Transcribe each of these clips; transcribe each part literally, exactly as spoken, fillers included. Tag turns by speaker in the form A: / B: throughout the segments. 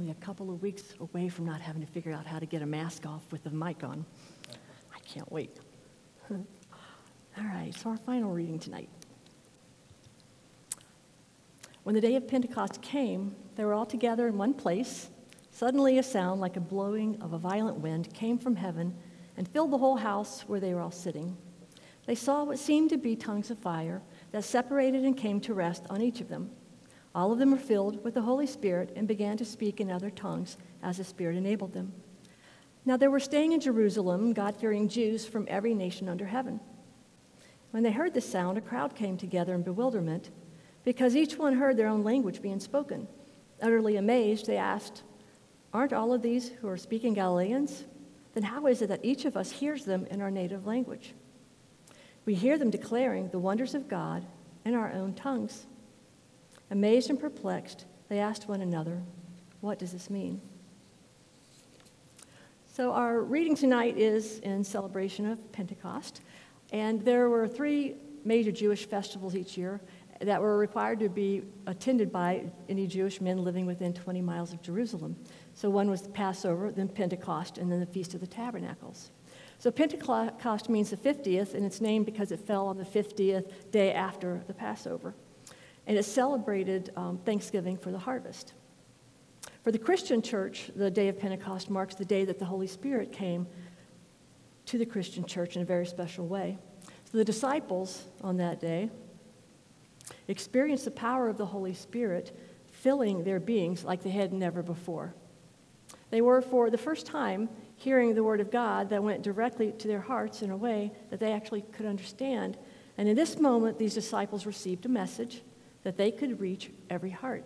A: only a couple of weeks away from not having to figure out how to get a mask off with the mic on. I can't wait. All right, so our final reading tonight. When the day of Pentecost came, they were all together in one place. Suddenly a sound like a blowing of a violent wind came from heaven and filled the whole house where they were all sitting. They saw what seemed to be tongues of fire that separated and came to rest on each of them. All of them were filled with the Holy Spirit and began to speak in other tongues as the Spirit enabled them. Now there were staying in Jerusalem God-fearing Jews from every nation under heaven. When they heard this sound, a crowd came together in bewilderment because each one heard their own language being spoken. Utterly amazed, they asked, "Aren't all of these who are speaking Galileans? Then how is it that each of us hears them in our native language? We hear them declaring the wonders of God in our own tongues." Amazed and perplexed, they asked one another, "What does this mean?" So our reading tonight is in celebration of Pentecost, and there were three major Jewish festivals each year that were required to be attended by any Jewish men living within twenty miles of Jerusalem. So one was the Passover, then Pentecost, and then the Feast of the Tabernacles. So Pentecost means the fiftieth, and it's named because it fell on the fiftieth day after the Passover. And it celebrated um, Thanksgiving for the harvest. For the Christian church, the day of Pentecost marks the day that the Holy Spirit came to the Christian church in a very special way. So the disciples on that day experienced the power of the Holy Spirit filling their beings like they had never before. They were, for the first time, hearing the Word of God that went directly to their hearts in a way that they actually could understand. And in this moment, these disciples received a message that they could reach every heart.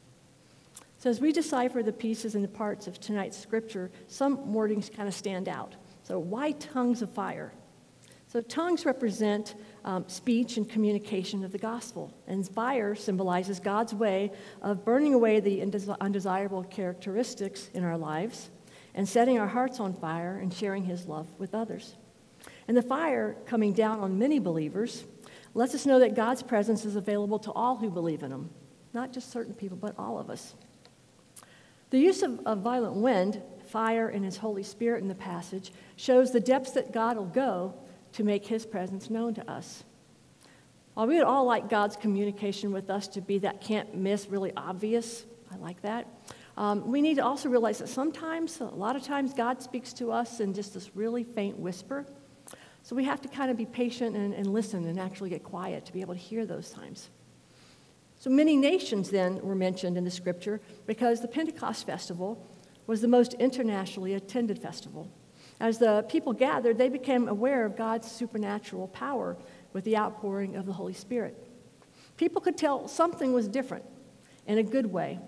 A: So as we decipher the pieces and the parts of tonight's scripture, some wordings kind of stand out. So why tongues of fire? So tongues represent um, speech and communication of the gospel, and fire symbolizes God's way of burning away the undesirable characteristics in our lives and setting our hearts on fire and sharing his love with others. And the fire coming down on many believers lets us know that God's presence is available to all who believe in him, not just certain people, but all of us. The use of, of violent wind, fire, and his Holy Spirit in the passage shows the depths that God will go to make his presence known to us. While we would all like God's communication with us to be that can't miss, really obvious, I like that, um, we need to also realize that sometimes, a lot of times, God speaks to us in just this really faint whisper. So we have to kind of be patient and, and listen and actually get quiet to be able to hear those times. So many nations then were mentioned in the scripture because the Pentecost festival was the most internationally attended festival. As the people gathered, they became aware of God's supernatural power with the outpouring of the Holy Spirit. People could tell something was different in a good way.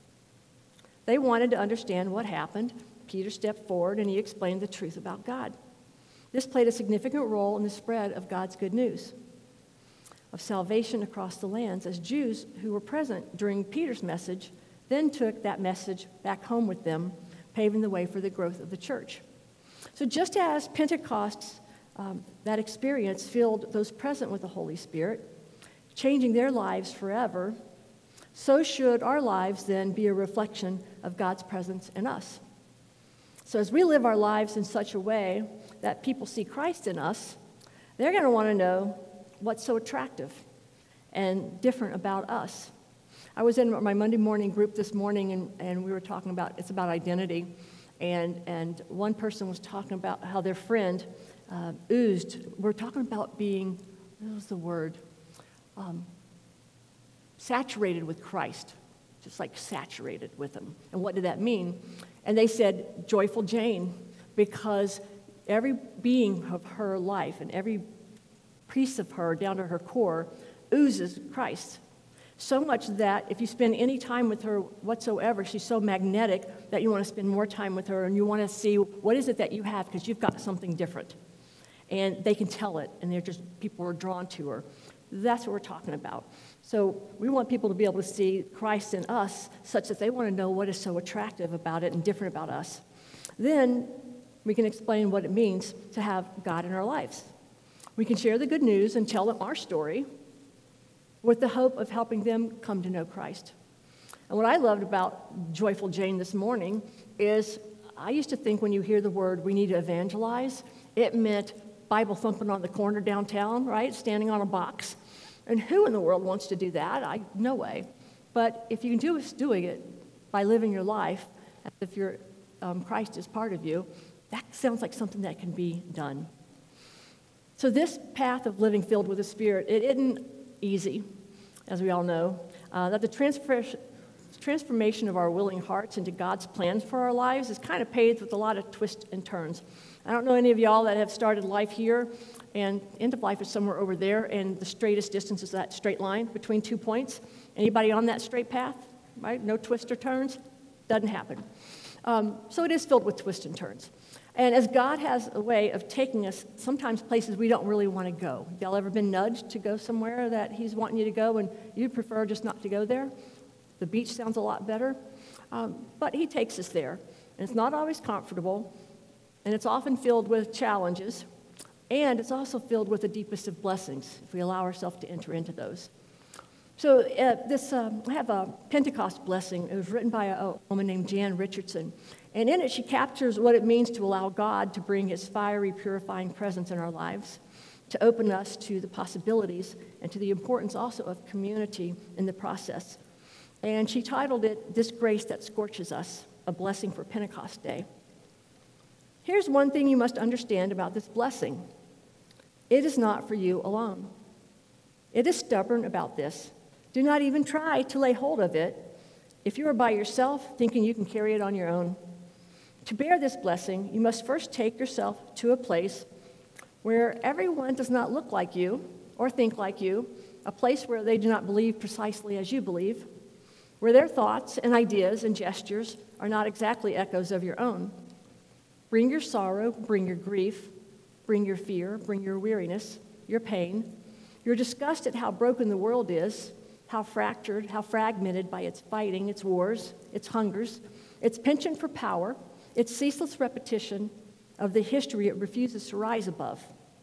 A: They wanted to understand what happened. Peter stepped forward and he explained the truth about God. This played a significant role in the spread of God's good news of salvation across the lands, as Jews who were present during Peter's message then took that message back home with them, paving the way for the growth of the church. So just as Pentecost, um, that experience filled those present with the Holy Spirit, changing their lives forever, so should our lives then be a reflection of God's presence in us. So as we live our lives in such a way that people see Christ in us, they're going to want to know what's so attractive and different about us. I was in my Monday morning group this morning, and, and we were talking about, it's about identity, and, and one person was talking about how their friend uh, oozed. We're talking about being, what was the word? Um, saturated with Christ, just like saturated with him. And what did that mean? And they said, joyful Jane, because every being of her life and every piece of her down to her core oozes Christ. So much that if you spend any time with her whatsoever, she's so magnetic that you want to spend more time with her and you want to see what is it that you have because you've got something different. And they can tell it, and they're just, people are drawn to her. That's what we're talking about. So we want people to be able to see Christ in us such that they want to know what is so attractive about it and different about us. Then we can explain what it means to have God in our lives. We can share the good news and tell them our story with the hope of helping them come to know Christ. And what I loved about Joyful Jane this morning is I used to think when you hear the word, we need to evangelize, it meant Bible thumping on the corner downtown, right, standing on a box. And who in the world wants to do that? I No way. But if you can do doing it by living your life as if you're, um, Christ is part of you, that sounds like something that can be done. So this path of living filled with the Spirit, it isn't easy, as we all know. Uh, that the transfer, transformation of our willing hearts into God's plans for our lives is kind of paved with a lot of twists and turns. I don't know any of y'all that have started life here, and end of life is somewhere over there, and the straightest distance is that straight line between two points. Anybody on that straight path, right? No twists or turns? Doesn't happen. Um, so it is filled with twists and turns. And as God has a way of taking us sometimes places we don't really want to go. Y'all ever been nudged to go somewhere that he's wanting you to go and you prefer just not to go there? The beach sounds a lot better. Um, but he takes us there. And it's not always comfortable. And it's often filled with challenges. And it's also filled with the deepest of blessings if we allow ourselves to enter into those. So uh, this, um, I have a Pentecost blessing. It was written by a, a woman named Jan Richardson. And in it, she captures what it means to allow God to bring his fiery, purifying presence in our lives, to open us to the possibilities and to the importance also of community in the process. And she titled it, "This Grace That Scorches Us, a Blessing for Pentecost Day." Here's one thing you must understand about this blessing. It is not for you alone. It is stubborn about this. Do not even try to lay hold of it if you are by yourself thinking you can carry it on your own. To bear this blessing, you must first take yourself to a place where everyone does not look like you or think like you, a place where they do not believe precisely as you believe, where their thoughts and ideas and gestures are not exactly echoes of your own. Bring your sorrow, bring your grief, bring your fear, bring your weariness, your pain, your disgust at how broken the world is, how fractured, how fragmented by its fighting, its wars, its hungers, its penchant for power, its ceaseless repetition of the history it refuses to rise above.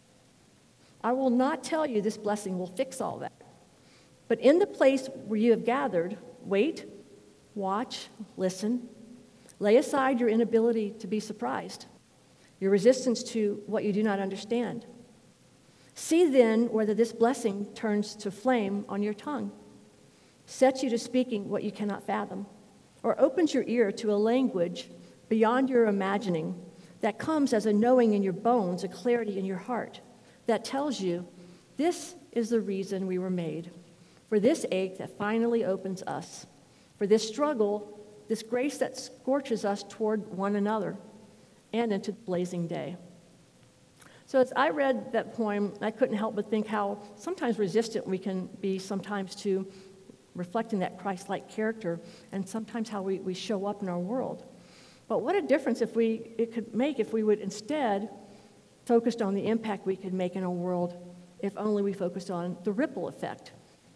A: I will not tell you this blessing will fix all that. But in the place where you have gathered, wait, watch, listen. Lay aside your inability to be surprised, your resistance to what you do not understand. See then whether this blessing turns to flame on your tongue, sets you to speaking what you cannot fathom, or opens your ear to a language beyond your imagining that comes as a knowing in your bones, a clarity in your heart that tells you this is the reason we were made, for this ache that finally opens us, for this struggle, this grace that scorches us toward one another and into the blazing day. So as I read that poem, I couldn't help but think how sometimes resistant we can be sometimes to reflecting that Christ-like character and sometimes how we, we show up in our world. But what a difference if we it could make if we would instead focused on the impact we could make in our world if only we focused on the ripple effect.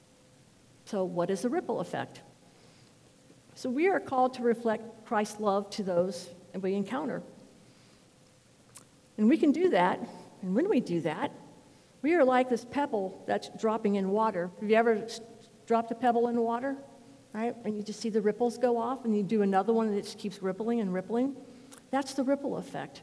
A: So what is the ripple effect? So we are called to reflect Christ's love to those that we encounter. And we can do that, and when we do that, we are like this pebble that's dropping in water. Have you ever dropped a pebble in the water, right? And you just see the ripples go off, and you do another one, and it just keeps rippling and rippling. That's the ripple effect.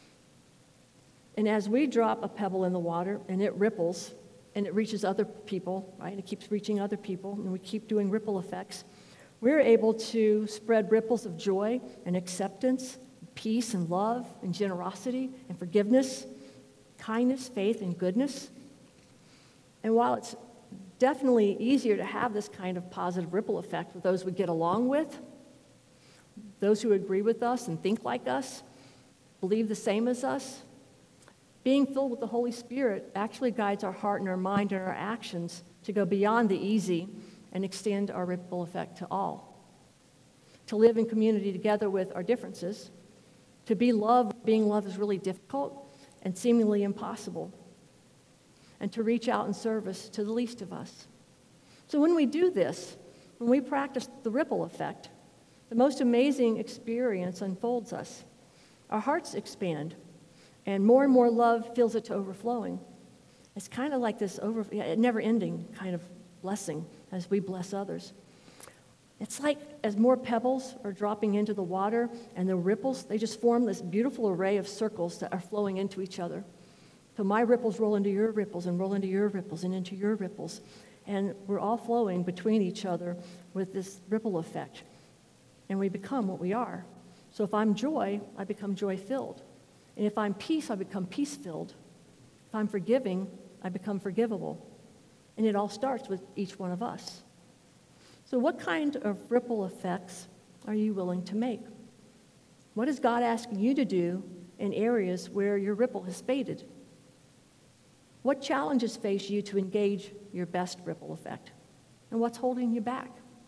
A: And as we drop a pebble in the water, and it ripples, and it reaches other people, right? And it keeps reaching other people, and we keep doing ripple effects. We're able to spread ripples of joy and acceptance, peace and love and generosity and forgiveness, kindness, faith, and goodness. And while it's definitely easier to have this kind of positive ripple effect with those we get along with, those who agree with us and think like us, believe the same as us, being filled with the Holy Spirit actually guides our heart and our mind and our actions to go beyond the easy and extend our ripple effect to all. To live in community together with our differences, to be loved, being loved is really difficult and seemingly impossible. And to reach out in service to the least of us. So when we do this, when we practice the ripple effect, the most amazing experience unfolds us. Our hearts expand, and more and more love fills it to overflowing. It's kind of like this over, never-ending kind of blessing as we bless others. It's like as more pebbles are dropping into the water and the ripples, they just form this beautiful array of circles that are flowing into each other. So my ripples roll into your ripples and roll into your ripples and into your ripples. And we're all flowing between each other with this ripple effect. And we become what we are. So if I'm joy, I become joy-filled. And if I'm peace, I become peace-filled. If I'm forgiving, I become forgivable. And it all starts with each one of us. So what kind of ripple effects are you willing to make? What is God asking you to do in areas where your ripple has faded? What challenges face you to engage your best ripple effect? And what's holding you back?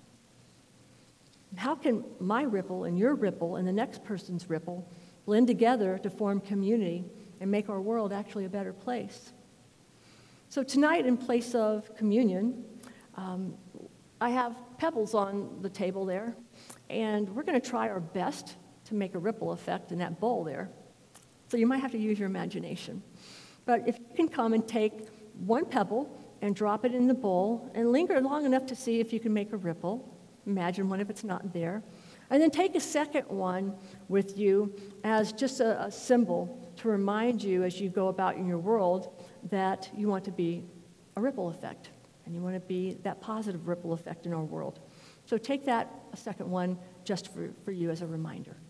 A: How can my ripple and your ripple and the next person's ripple blend together to form community and make our world actually a better place? So tonight, in place of communion, um, I have pebbles on the table there, and we're going to try our best to make a ripple effect in that bowl there. So you might have to use your imagination. But if you can come and take one pebble and drop it in the bowl and linger long enough to see if you can make a ripple, imagine one if it's not there, and then take a second one with you as just a, a symbol to remind you as you go about in your world that you want to be a ripple effect, and you want to be that positive ripple effect in our world. So take that, a second one, just for, for you as a reminder.